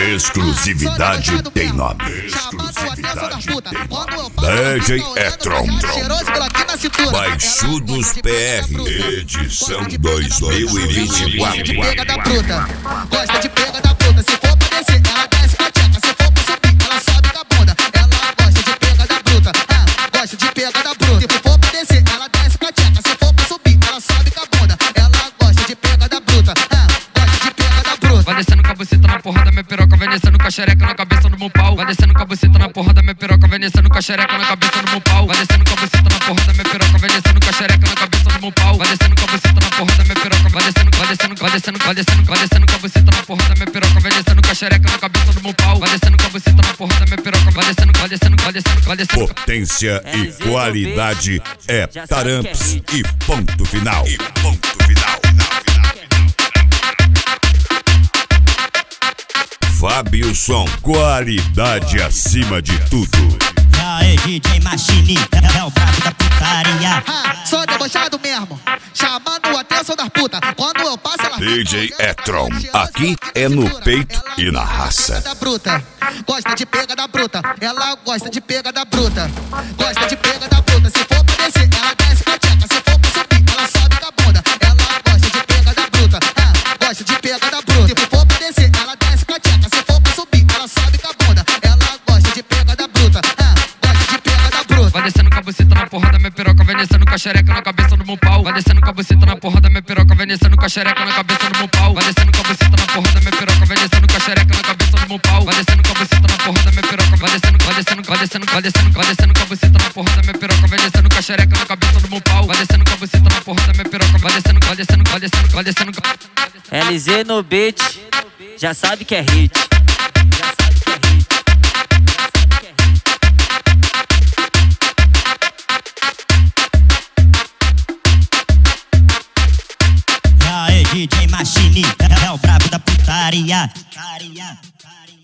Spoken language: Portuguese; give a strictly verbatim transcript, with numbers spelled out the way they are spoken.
Exclusividade tem nome. Exclusividade tem nome. D J E-Tron. Baixudos P R. Edição dois mil e vinte e quatro. Pega da bruta, gosta de pega da bruta. Se for pra descer, ela desce com a tcheca. Se for pra subir, ela sobe com a bunda. Ela gosta de pega da bruta, ah, gosta de pega da bruta. Se for pra descer, ela desce com a tcheca. Se for pra subir, ela sobe com a bunda. Ela gosta de pega da bruta, ah, gosta de pega da bruta. Vai descendo com a buceta na porra da minha piroca, vai descendo com a xereca na cabeça do meu pau. Vai descendo com a buceta na porra da minha piroca, vai descendo com a xereca na cabeça do meu pau. Vai descendo com a buceta na porra da minha piroca, vai descendo com a xereca na cabeça do meu pau. Vai descendo com a buceta na porra da minha piroca, vai descendo, vai descendo, vai descendo, vai descendo, vai descendo com a buceta na porra da minha piroca, vai descendo com a xereca na cabeça do meu pau. Vai descendo com a buceta na porra da minha piroca, vai descendo, vai descendo, vai descendo, vai descendo. Potência e qualidade é Taramps e ponto final. E ponto final. Fábio-Som, qualidade acima de tudo. Aê, D J Machine, é o brabo da putaria. Ah, sou debochado mesmo, chamando a atenção das putas. Quando eu passo, ela D J E-Tron, aqui é no peito e na raça. Da bruta, gosta de pega da bruta. Ela gosta de pega da bruta, gosta de pega da bruta. Se for pra descer, ela desce com a tcheca. Se for pra subir, ela sobe com a bunda. Ela gosta de pega da bruta, ah, gosta de pega da bruta. Se for pra descer, ela desce com a tcheca. Se for pra subir, ela sobe com a bunda. Ela gosta de pega da bruta, ah, gosta de pega da bruta. Vai descendo com a buceta na porra da minha piroca, vai descendo com a xereca na cabeça do meu pau. Vai descendo com a buceta na porra da minha piroca, vai descendo com a xereca na cabeça do meu pau. Vai descendo com a buceta na porra da minha piroca, vai descendo com a xereca na cabeça do meu pau. Vai descendo com a buceta na porra da minha piroca, vai descendo, vai descendo, vai descendo, vai descendo, vai descendo com a buceta na porra da minha piroca, vai descendo com a xereca na cabeça do meu pau. Vai descendo com a buceta na porra da minha piroca, vai descendo, vai descendo, vai descendo, vai descendo. L Z no beat, já sabe que é hit. Aê, D J Machine, é o brabo da putaria.